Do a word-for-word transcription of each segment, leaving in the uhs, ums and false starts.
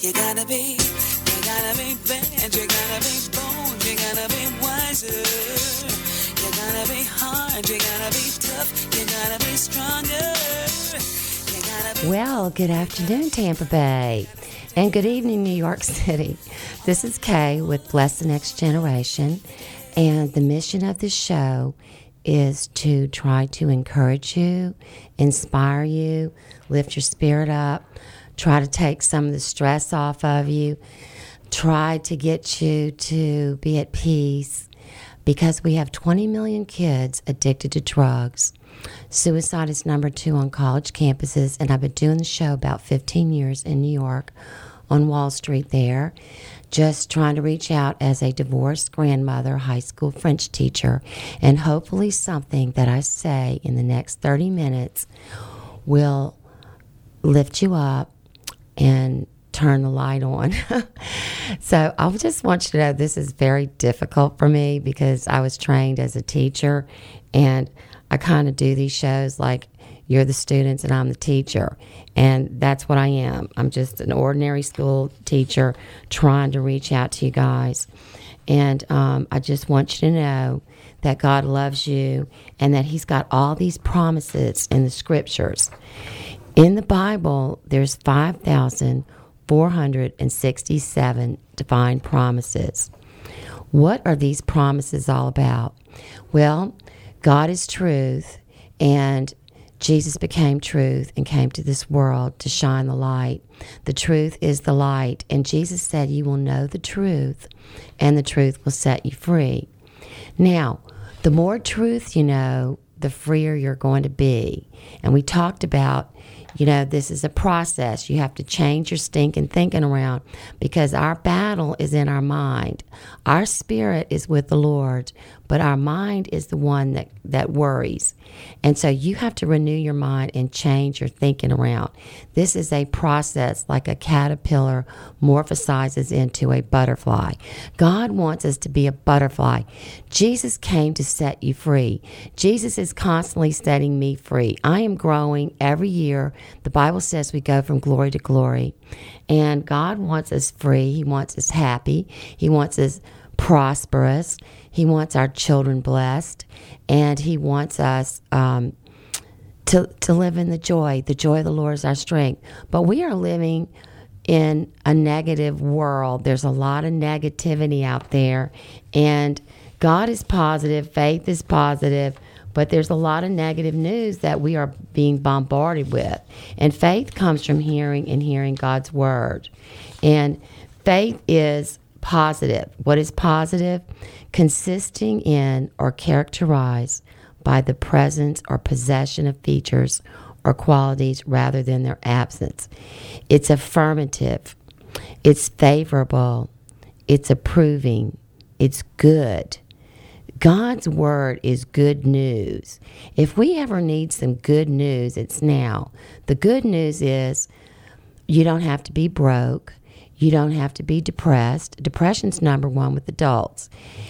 You gotta be, you gotta be bad, you gotta be bold, you gotta be wiser. You gotta be hard, you gotta be tough, you gotta be stronger. You gotta be... Well, good afternoon, Tampa Bay. And good evening, New York City. This is Kay with Bless the Next Generation. And the mission of this show is to try to encourage you, inspire you, lift your spirit up, try to take some of the stress off of you, try to get you to be at peace, because we have twenty million kids addicted to drugs. Suicide is number two on college campuses, and I've been doing the show about fifteen years in New York on Wall Street there, just trying to reach out as a divorced grandmother, high school French teacher, and hopefully something that I say in the next thirty minutes will lift you up and turn the light on. So I just want you to know this is very difficult for me because I was trained as a teacher, and I kind of do these shows like you're the students and I'm the teacher. And that's what I am. I'm just an ordinary school teacher trying to reach out to you guys. And um, I just want you to know that God loves you and that he's got all these promises in the scriptures. In the Bible, there's five thousand four hundred sixty-seven divine promises. What are these promises all about? Well, God is truth, and Jesus became truth and came to this world to shine the light. The truth is the light, and Jesus said, you will know the truth, and the truth will set you free. Now, the more truth you know, the freer you're going to be. And we talked about, you know, this is a process. You have to change your stinking thinking around because our battle is in our mind. Our spirit is with the Lord, but our mind is the one that, that worries. And so you have to renew your mind and change your thinking around. This is a process like a caterpillar morphosizes into a butterfly. God wants us to be a butterfly. Jesus came to set you free. Jesus is constantly setting me free. I am growing every year. The Bible says we go from glory to glory. And God wants us free. He wants us happy. He wants us prosperous. He wants our children blessed. And he wants us um, to, to live in the joy. The joy of the Lord is our strength. But we are living in a negative world. There's a lot of negativity out there. And God is positive. Faith is positive. But there's a lot of negative news that we are being bombarded with. And faith comes from hearing and hearing God's word. And faith is positive. What is positive? Consisting in or characterized by the presence or possession of features or qualities rather than their absence. It's affirmative. It's favorable. It's approving. It's good. God's word is good news. If we ever need some good news, it's now. The good news is you don't have to be broke. You don't have to be depressed. Depression's number one with adults.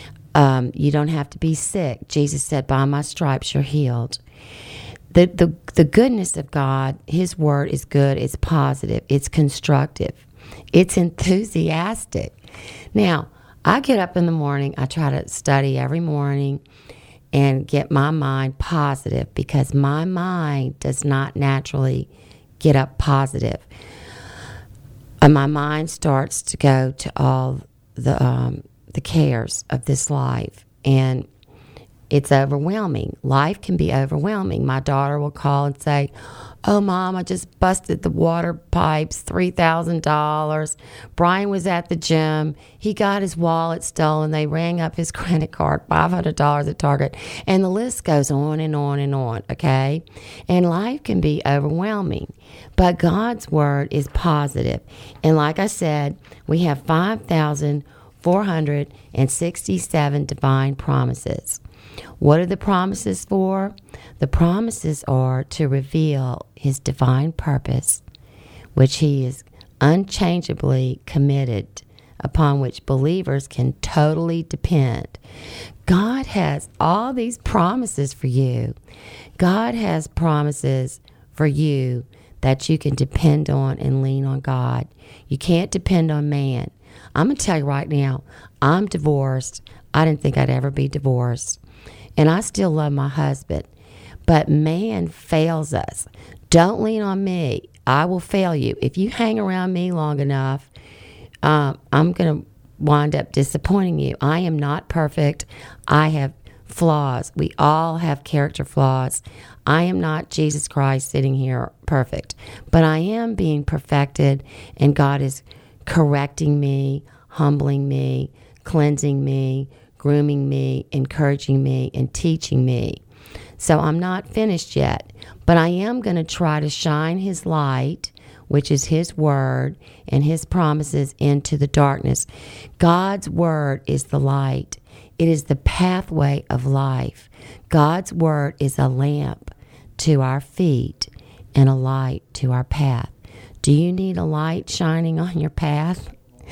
Um, you don't have to be sick. Jesus said, by my stripes you're healed. The, the, the goodness of God, his word is good. It's positive. It's constructive. It's enthusiastic. Now, I get up in the morning, I try to study every morning and get my mind positive because my mind does not naturally get up positive. And my mind starts to go to all the um, the cares of this life, and it's overwhelming. Life can be overwhelming. My daughter will call and say, oh, Mom, I just busted the water pipes, three thousand dollars. Brian was at the gym. He got his wallet stolen. They rang up his credit card, five hundred dollars at Target. And the list goes on and on and on, okay? And life can be overwhelming. But God's word is positive. And like I said, we have five thousand four hundred sixty-seven divine promises. What are the promises for? The promises are to reveal his divine purpose, which he is unchangeably committed, upon which believers can totally depend. God has all these promises for you. God has promises for you that you can depend on and lean on God. You can't depend on man. I'm going to tell you right now, I'm divorced. I didn't think I'd ever be divorced. And I still love my husband. But man fails us. Don't lean on me. I will fail you. If you hang around me long enough, um, I'm going to wind up disappointing you. I am not perfect. I have flaws. We all have character flaws. I am not Jesus Christ sitting here perfect. But I am being perfected, and God is correcting me, humbling me, cleansing me, grooming me, encouraging me, and teaching me. So I'm not finished yet, but I am going to try to shine his light, which is his word and his promises, into the darkness. God's word is the light. It is the pathway of life. God's word is a lamp to our feet and a light to our path. Do you need a light shining on your path?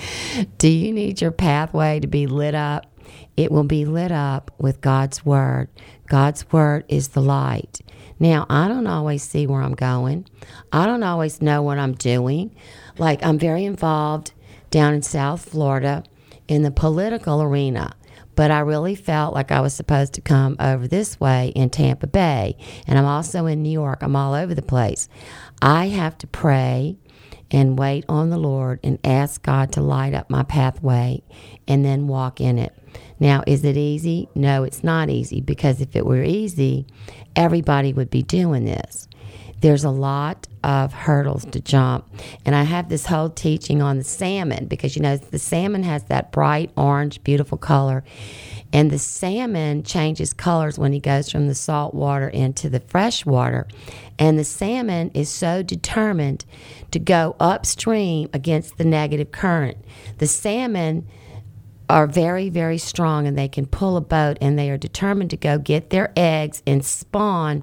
Do you need your pathway to be lit up? It will be lit up with God's word. God's word is the light. Now, I don't always see where I'm going. I don't always know what I'm doing. Like, I'm very involved down in South Florida in the political arena, but I really felt like I was supposed to come over this way in Tampa Bay. And I'm also in New York. I'm all over the place. I have to pray and wait on the Lord and ask God to light up my pathway and then walk in it. Now, is it easy? No, it's not easy, because if it were easy, everybody would be doing this. There's a lot of hurdles to jump. And I have this whole teaching on the salmon, because, you know, the salmon has that bright orange, beautiful color. And the salmon changes colors when he goes from the salt water into the fresh water. And the salmon is so determined to go upstream against the negative current. The salmon are very, very strong, and they can pull a boat, and they are determined to go get their eggs and spawn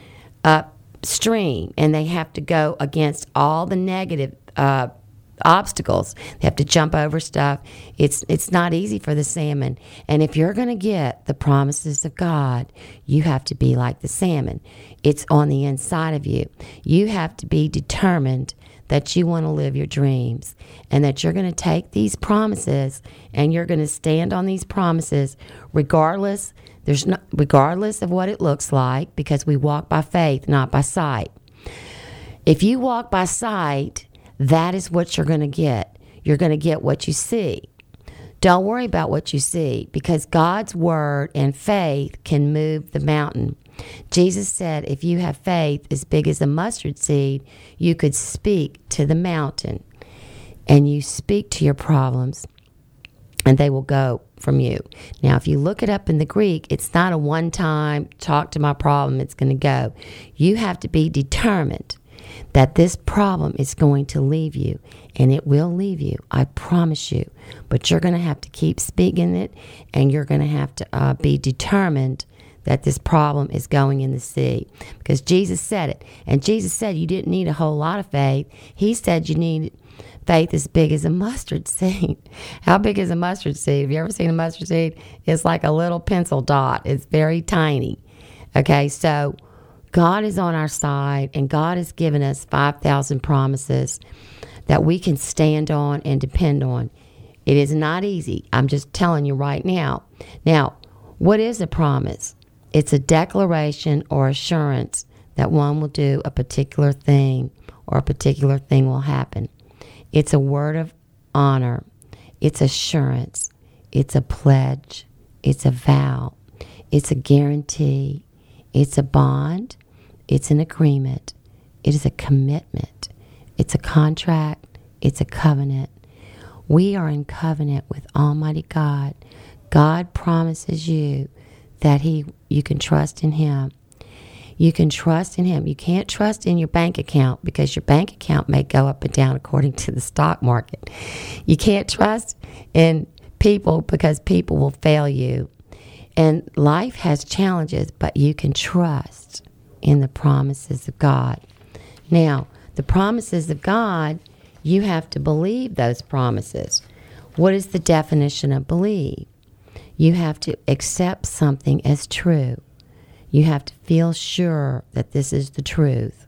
upstream. And they have to go against all the negative uh, obstacles. They have to jump over stuff. It's it's not easy for the salmon. And if you're going to get the promises of God, you have to be like the salmon. It's on the inside of you. You have to be determined that you want to live your dreams, and that you're going to take these promises and you're going to stand on these promises regardless there's not regardless of what it looks like, because we walk by faith, not by sight. If you walk by sight, that is what you're going to get. You're going to get what you see. Don't worry about what you see, because God's word and faith can move the mountain. Jesus said, if you have faith as big as a mustard seed, you could speak to the mountain, and you speak to your problems, and they will go from you. Now, if you look it up in the Greek, it's not a one-time talk to my problem, it's going to go. You have to be determined that this problem is going to leave you, and it will leave you. I promise you. But you're going to have to keep speaking it, and you're going to have to uh, be determined that this problem is going in the sea, because Jesus said it. And Jesus said you didn't need a whole lot of faith. He said you need faith as big as a mustard seed. How big is a mustard seed? Have you ever seen a mustard seed? It's like a little pencil dot. It's very tiny. Okay, so God is on our side, and God has given us five thousand promises that we can stand on and depend on. It is not easy. I'm just telling you right now. Now, what is a promise? It's a declaration or assurance that one will do a particular thing, or a particular thing will happen. It's a word of honor. It's assurance. It's a pledge. It's a vow. It's a guarantee. It's a bond. It's an agreement. It is a commitment. It's a contract. It's a covenant. We are in covenant with Almighty God. God promises you that he, you can trust in him. You can trust in him. You can't trust in your bank account, because your bank account may go up and down according to the stock market. You can't trust in people, because people will fail you. And life has challenges, but you can trust in the promises of God. Now, the promises of God, you have to believe those promises. What is the definition of believe? You have to accept something as true. You have to feel sure that this is the truth.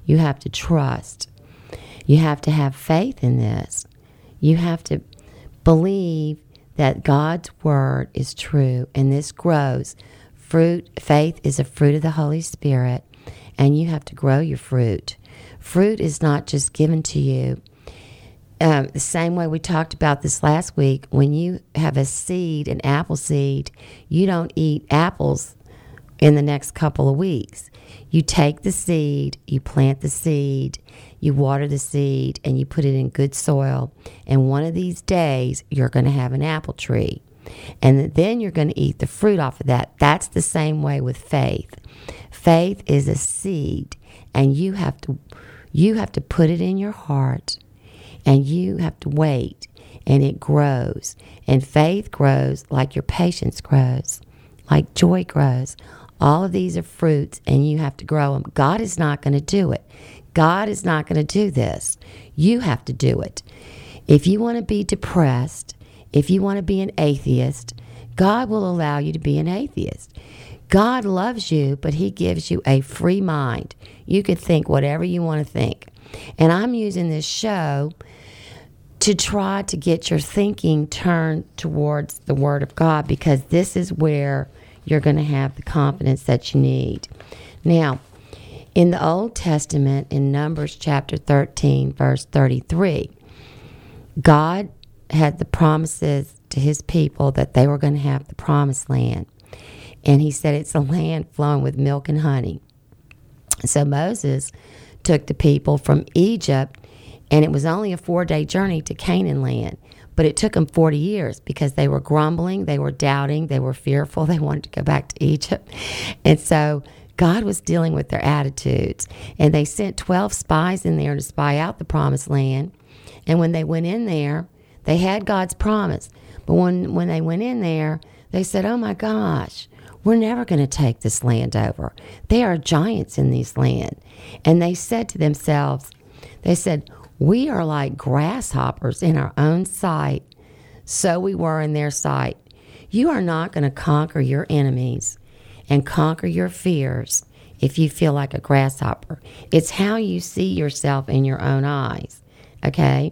You have to trust. You have to have faith in this. You have to believe that God's word is true, and this grows. Fruit, faith is a fruit of the Holy Spirit, and you have to grow your fruit. Fruit is not just given to you. Um, the same way we talked about this last week, when you have a seed, an apple seed, you don't eat apples in the next couple of weeks. You take the seed, you plant the seed, you water the seed, and you put it in good soil. And one of these days, you're going to have an apple tree. And then you're going to eat the fruit off of that. That's the same way with faith. Faith is a seed, and you have to, you have to put it in your heart, and you have to wait, and it grows. And faith grows like your patience grows, like joy grows. All of these are fruits, and you have to grow them. God is not going to do it. God is not going to do this. You have to do it. If you want to be depressed, if you want to be an atheist, God will allow you to be an atheist. God loves you, but he gives you a free mind. You can think whatever you want to think. And I'm using this show to try to get your thinking turned towards the Word of God, because this is where you're going to have the confidence that you need. Now, in the Old Testament, in Numbers chapter thirteen, verse thirty-three, God had the promises to his people that they were going to have the promised land. And he said it's a land flowing with milk and honey. So Moses took the people from Egypt, and it was only a four-day journey to Canaan land. But it took them forty years because they were grumbling, they were doubting, they were fearful, they wanted to go back to Egypt. And so God was dealing with their attitudes. And they sent twelve spies in there to spy out the promised land. And when they went in there, they had God's promise. But when, when they went in there, they said, oh my gosh, we're never going to take this land over. There are giants in this land. And they said to themselves, they said, we are like grasshoppers in our own sight. So we were in their sight. You are not going to conquer your enemies and conquer your fears if you feel like a grasshopper. It's how you see yourself in your own eyes. Okay?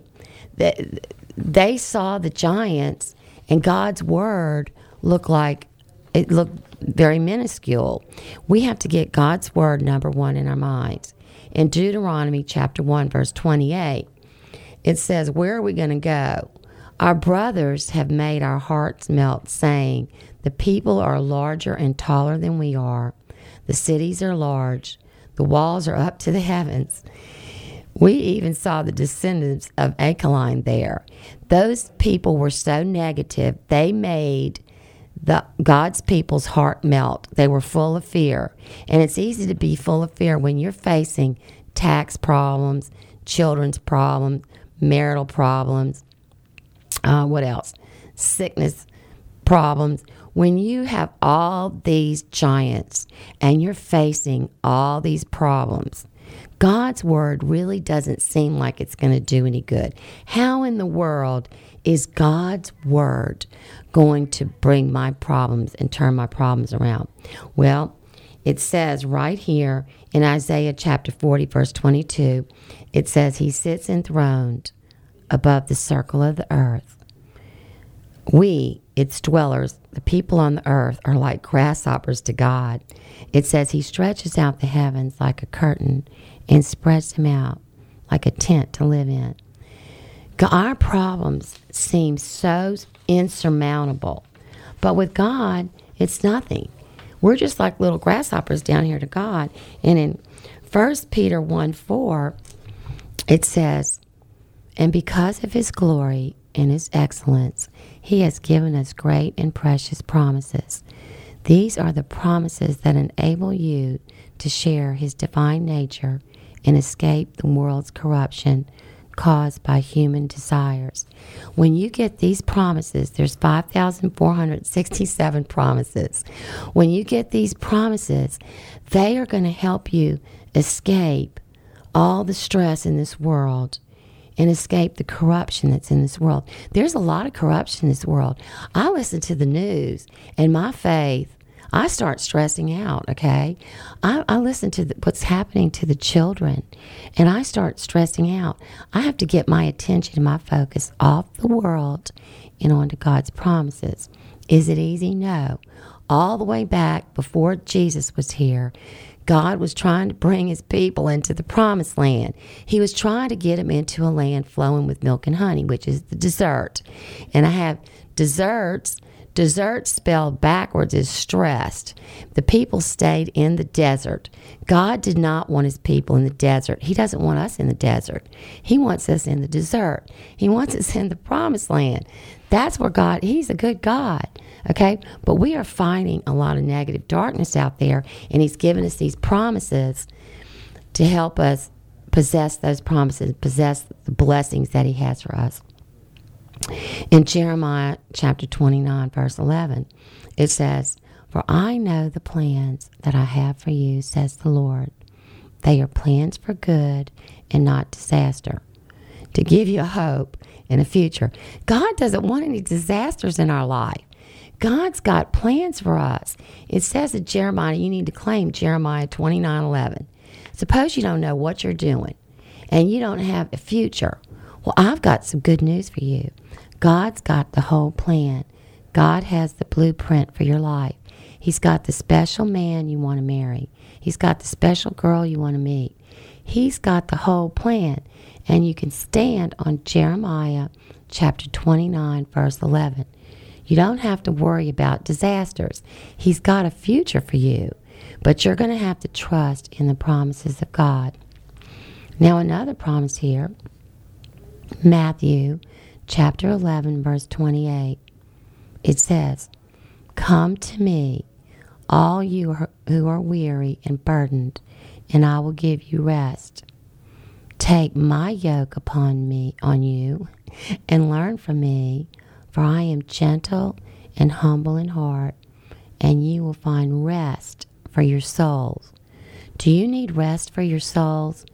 They saw the giants, and God's word looked like, it looked very minuscule. We have to get God's word, number one, in our minds. In Deuteronomy chapter one, verse twenty-eight, it says, where are we going to go? Our brothers have made our hearts melt, saying, the people are larger and taller than we are. The cities are large. The walls are up to the heavens. We even saw the descendants of Achaline there. Those people were so negative, they made the God's people's heart melt. They were full of fear. And it's easy to be full of fear when you're facing tax problems, children's problems, marital problems, uh, what else? Sickness problems. When you have all these giants and you're facing all these problems, God's word really doesn't seem like it's going to do any good. How in the world is God's word going to bring my problems and turn my problems around? Well, it says right here in Isaiah chapter forty, verse twenty-two, it says, he sits enthroned above the circle of the earth. We, its dwellers, the people on the earth, are like grasshoppers to God. It says he stretches out the heavens like a curtain and spreads them out like a tent to live in. Our problems seem so insurmountable, but with God, it's nothing. We're just like little grasshoppers down here to God. And in First Peter one four, it says, and because of his glory and his excellence, he has given us great and precious promises. These are the promises that enable you to share his divine nature and escape the world's corruption caused by human desires. When you get these promises, there's five thousand four hundred sixty-seven promises. When you get these promises, they are going to help you escape all the stress in this world and escape the corruption that's in this world. There's a lot of corruption in this world. I listen to the news, and my faith, I start stressing out, okay? I, I listen to the, what's happening to the children, and I start stressing out. I have to get my attention and my focus off the world and onto God's promises. Is it easy? No. All the way back before Jesus was here, God was trying to bring his people into the promised land. He was trying to get them into a land flowing with milk and honey, which is the desert. And I have deserts. Desert spelled backwards is stressed. The people stayed in the desert. God did not want his people in the desert. He doesn't want us in the desert. He wants us in the desert. He wants us in the promised land. That's where God, he's a good God, okay? But we are finding a lot of negative darkness out there, and he's given us these promises to help us possess those promises, possess the blessings that he has for us. In Jeremiah chapter twenty-nine, verse eleven, it says, "For I know the plans that I have for you, says the Lord. They are plans for good and not disaster, to give you a hope and a future." God doesn't want any disasters in our life. God's got plans for us. It says in Jeremiah, you need to claim Jeremiah twenty-nine eleven. Suppose you don't know what you're doing and you don't have a future. Well, I've got some good news for you. God's got the whole plan. God has the blueprint for your life. He's got the special man you want to marry. He's got the special girl you want to meet. He's got the whole plan. And you can stand on Jeremiah chapter twenty-nine, verse eleven. You don't have to worry about disasters. He's got a future for you. But you're going to have to trust in the promises of God. Now, another promise here, Matthew chapter eleven, verse twenty-eight. It says, "Come to me, all you who are weary and burdened, and I will give you rest. Take my yoke upon me, on you, and learn from me, for I am gentle and humble in heart, and you will find rest for your souls." Do you need rest for your souls?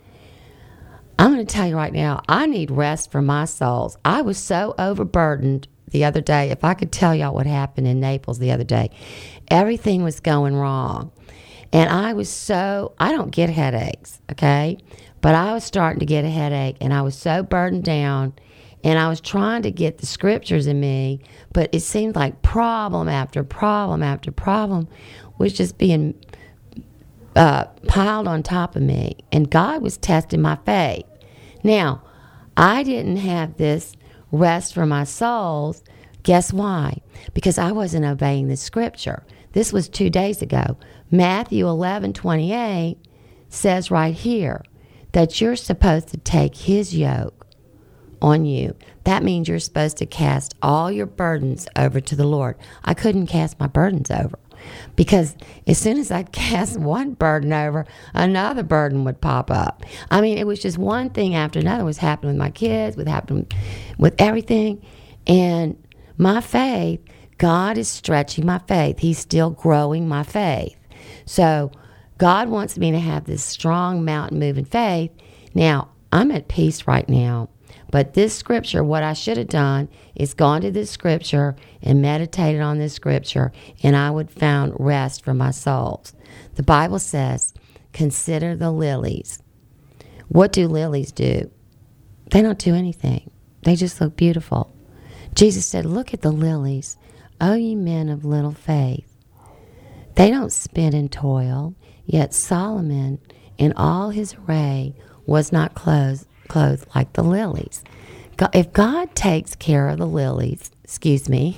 I'm going to tell you right now, I need rest for my souls. I was so overburdened the other day. If I could tell y'all what happened in Naples the other day, everything was going wrong. And I was so, I don't get headaches, okay? But I was starting to get a headache, and I was so burdened down, and I was trying to get the scriptures in me, but it seemed like problem after problem after problem was just being uh, piled on top of me. And God was testing my faith. Now, I didn't have this rest for my souls. Guess why? Because I wasn't obeying the scripture. This was two days ago. Matthew eleven twenty-eight says right here that you're supposed to take his yoke on you. That means you're supposed to cast all your burdens over to the Lord. I couldn't cast my burdens over because as soon as I'd cast one burden over, another burden would pop up. I mean, it was just one thing after another was happening with my kids, was happening with everything. And my faith, God is stretching my faith. He's still growing my faith. So God wants me to have this strong mountain-moving faith. Now, I'm at peace right now. But this scripture, what I should have done is gone to this scripture and meditated on this scripture, and I would have found rest for my souls. The Bible says, consider the lilies. What do lilies do? They don't do anything. They just look beautiful. Jesus said, look at the lilies, O ye men of little faith. They don't spin and toil, yet Solomon in all his array was not clothed clothed like the lilies. If God takes care of the lilies, excuse me,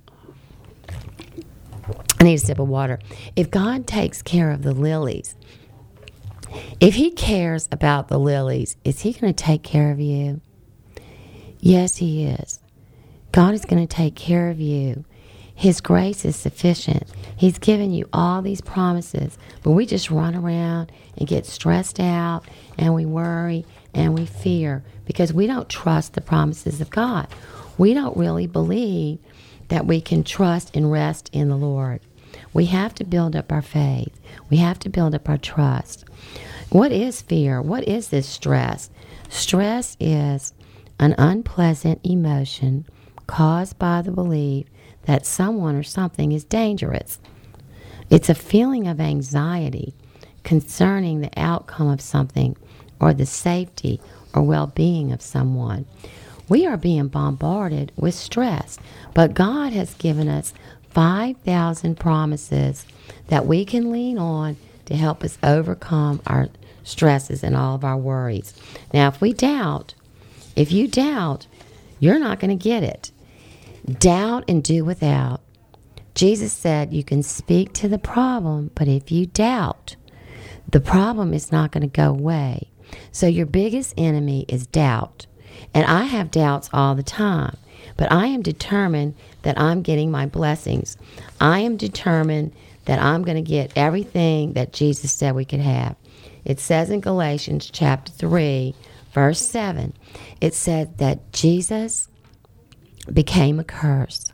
I need a sip of water. If God takes care of the lilies, if he cares about the lilies, is he going to take care of you? Yes, he is. God is going to take care of you. His grace is sufficient. He's given you all these promises, but we just run around and get stressed out, and we worry, and we fear because we don't trust the promises of God. We don't really believe that we can trust and rest in the Lord. We have to build up our faith. We have to build up our trust. What is fear? What is this stress? Stress is an unpleasant emotion caused by the belief that someone or something is dangerous. It's a feeling of anxiety concerning the outcome of something or the safety or well-being of someone. We are being bombarded with stress, but God has given us five thousand promises that we can lean on to help us overcome our stresses and all of our worries. Now, if we doubt, if you doubt, you're not going to get it. Doubt and do without. Jesus said you can speak to the problem, but if you doubt, the problem is not going to go away. So your biggest enemy is doubt. And I have doubts all the time, but I am determined that I'm getting my blessings. I am determined that I'm going to get everything that Jesus said we could have. It says in Galatians chapter three, verse seven, it said that Jesus became a curse,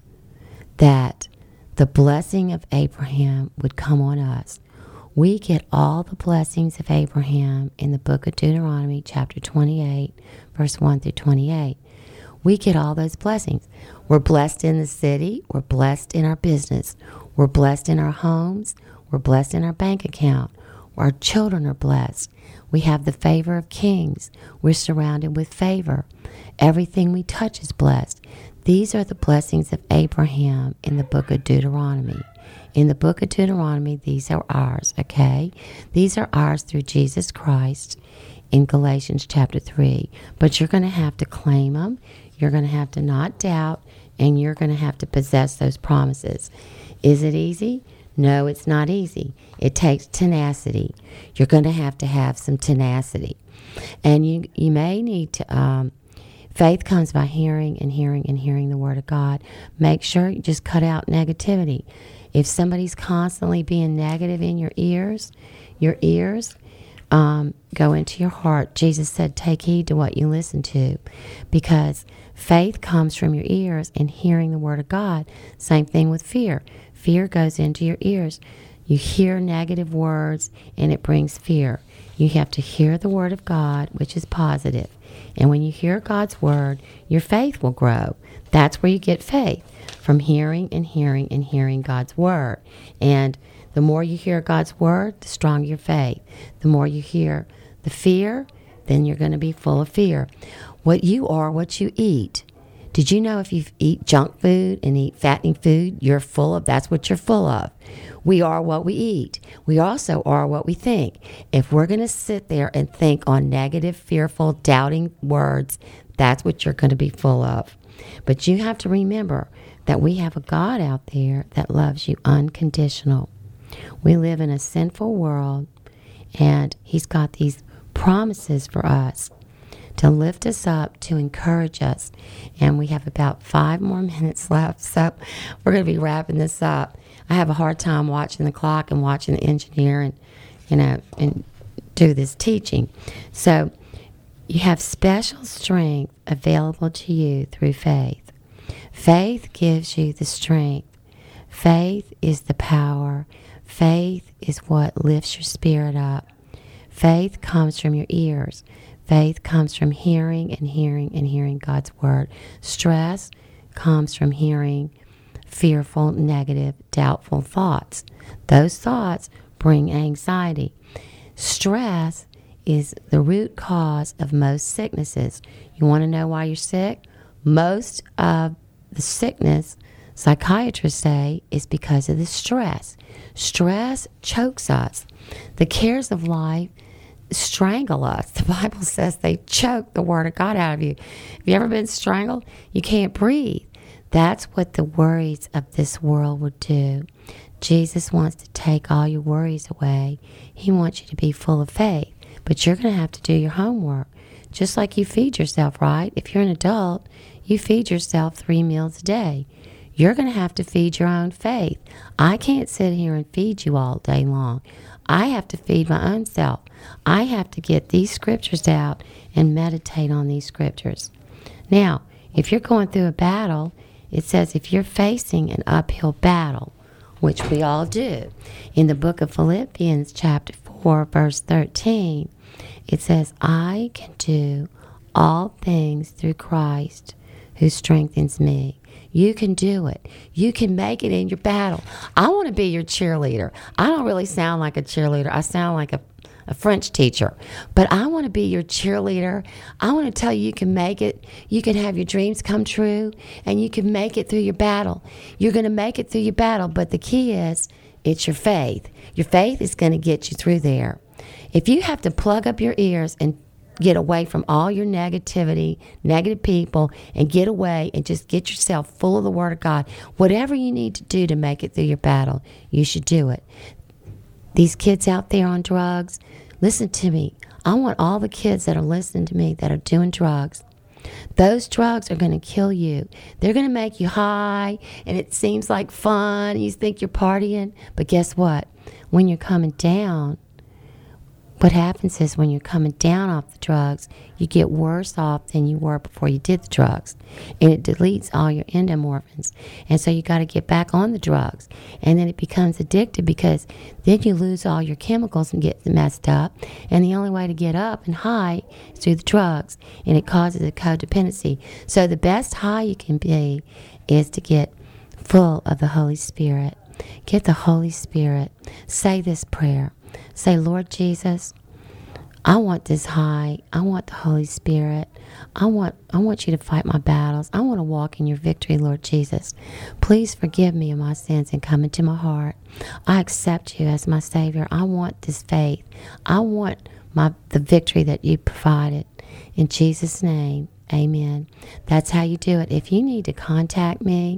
that the blessing of Abraham would come on us. We get all the blessings of Abraham in the book of Deuteronomy, chapter twenty-eight, verse one through twenty-eight. We get all those blessings. We're blessed in the city. We're blessed in our business. We're blessed in our homes. We're blessed in our bank account. Our children are blessed. We have the favor of kings. We're surrounded with favor. Everything we touch is blessed. These are the blessings of Abraham in the book of Deuteronomy. In the book of Deuteronomy, these are ours, okay? These are ours through Jesus Christ in Galatians chapter three. But you're going to have to claim them. You're going to have to not doubt, and you're going to have to possess those promises. Is it easy? No, it's not easy. It takes tenacity. You're going to have to have some tenacity. And you, you may need to... Um, Faith comes by hearing and hearing and hearing the Word of God. Make sure you just cut out negativity. If somebody's constantly being negative in your ears, your ears um, go into your heart. Jesus said, take heed to what you listen to, because faith comes from your ears and hearing the Word of God. Same thing with fear. Fear goes into your ears. You hear negative words and it brings fear. You have to hear the Word of God, which is positive. And when you hear God's Word, your faith will grow. That's where you get faith, from hearing and hearing and hearing God's Word. And the more you hear God's Word, the stronger your faith. The more you hear the fear, then you're going to be full of fear. What you are, what you eat. Did you know if you eat junk food and eat fattening food, you're full of, that's what you're full of. We are what we eat. We also are what we think. If we're going to sit there and think on negative, fearful, doubting words, that's what you're going to be full of. But you have to remember that we have a God out there that loves you unconditional. We live in a sinful world, and He's got these promises for us to lift us up, to encourage us. And we have about five more minutes left, so we're going to be wrapping this up. I have a hard time watching the clock and watching the engineer and, you know, and do this teaching. So you have special strength available to you through faith. Faith gives you the strength. Faith is the power. Faith is what lifts your spirit up. Faith comes from your ears. Faith comes from hearing and hearing and hearing God's Word. Stress comes from hearing fearful, negative, doubtful thoughts. Those thoughts bring anxiety. Stress is the root cause of most sicknesses. You want to know why you're sick? Most of the sickness, psychiatrists say, is because of the stress. Stress chokes us. The cares of life strangle us. The Bible says they choke the Word of God out of you. Have you ever been strangled? You can't breathe. That's what the worries of this world would do. Jesus wants to take all your worries away. He wants you to be full of faith. But you're going to have to do your homework. Just like you feed yourself, right? If you're an adult, you feed yourself three meals a day. You're going to have to feed your own faith. I can't sit here and feed you all day long. I have to feed my own self. I have to get these scriptures out and meditate on these scriptures. Now, if you're going through a battle, it says if you're facing an uphill battle, which we all do, in the book of Philippians chapter four, verse thirteen, it says, I can do all things through Christ who strengthens me. You can do it. You can make it in your battle. I want to be your cheerleader. I don't really sound like a cheerleader. I sound like a, a French teacher. But I want to be your cheerleader. I want to tell you you can make it. You can have your dreams come true, and you can make it through your battle. You're going to make it through your battle, but the key is it's your faith. Your faith is going to get you through there. If you have to plug up your ears and get away from all your negativity, negative people, and get away and just get yourself full of the Word of God. Whatever you need to do to make it through your battle, you should do it. These kids out there on drugs, listen to me. I want all the kids that are listening to me that are doing drugs. Those drugs are going to kill you. They're going to make you high, and it seems like fun. You think you're partying, but guess what? When you're coming down, what happens is when you're coming down off the drugs, you get worse off than you were before you did the drugs. And it deletes all your endorphins. And so you got to get back on the drugs. And then it becomes addictive because then you lose all your chemicals and get messed up. And the only way to get up and high is through the drugs. And it causes a codependency. So the best high you can be is to get full of the Holy Spirit. Get the Holy Spirit. Say this prayer. Say, Lord Jesus, I want this high. I want the Holy Spirit. I want I want you to fight my battles. I want to walk in your victory, Lord Jesus. Please forgive me of my sins and come into my heart. I accept you as my Savior. I want this faith. I want my the victory that you provided. In Jesus' name, amen. That's how you do it. If you need to contact me,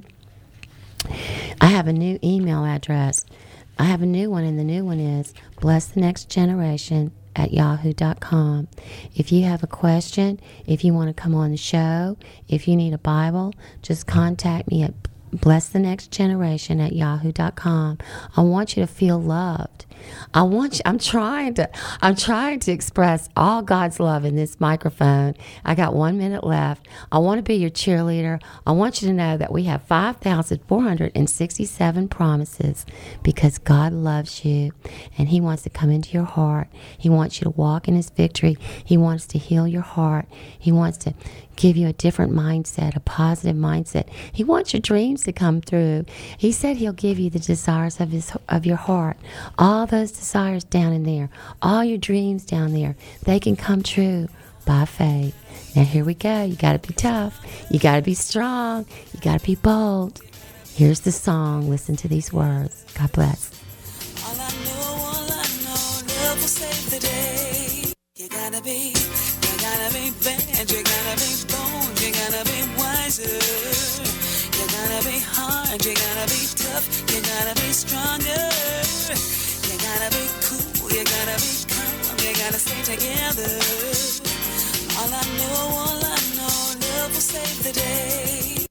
I have a new email address. I have a new one, and the new one is bless the next generation at yahoo dot com. If you have a question, if you want to come on the show, if you need a Bible, just contact me at bless the next generation at yahoo dot com. I want you to feel loved. I want you, I'm trying to, I'm trying to express all God's love in this microphone. I got one minute left. I want to be your cheerleader. I want you to know that we have five thousand four hundred sixty-seven promises because God loves you and He wants to come into your heart. He wants you to walk in His victory. He wants to heal your heart. He wants to give you a different mindset, a positive mindset. He wants your dreams to come through. He said He'll give you the desires of his of your heart. All those desires down in there, all your dreams down there, they can come true by faith. Now here we go. You got to be tough. You got to be strong. You got to be bold. Here's the song. Listen to these words. God bless. All I know, all I know, love will save the day. You gotta be, you gotta be bad, you gotta be bold, you gotta be wiser. You gotta be hard, you gotta be tough, you gotta be stronger. You gotta be cool, you gotta be calm, you gotta stay together. All I know, all I know, love will save the day.